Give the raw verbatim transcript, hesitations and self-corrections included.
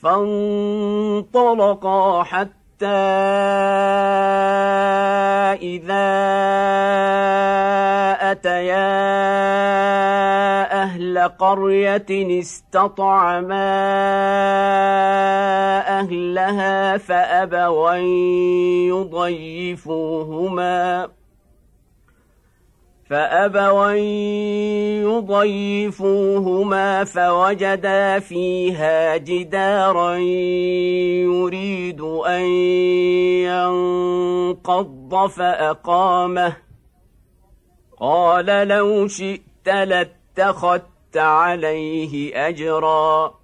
فانطلقا حتى إذا أتيا أهل قرية استطعما أهلها فأبوا أن يضيفوهما فأبوا أن يضيفوهما فوجدا فيها جدارا يريد أن ينقض فأقامه قال لو شئت لاتخذت عليه أجرا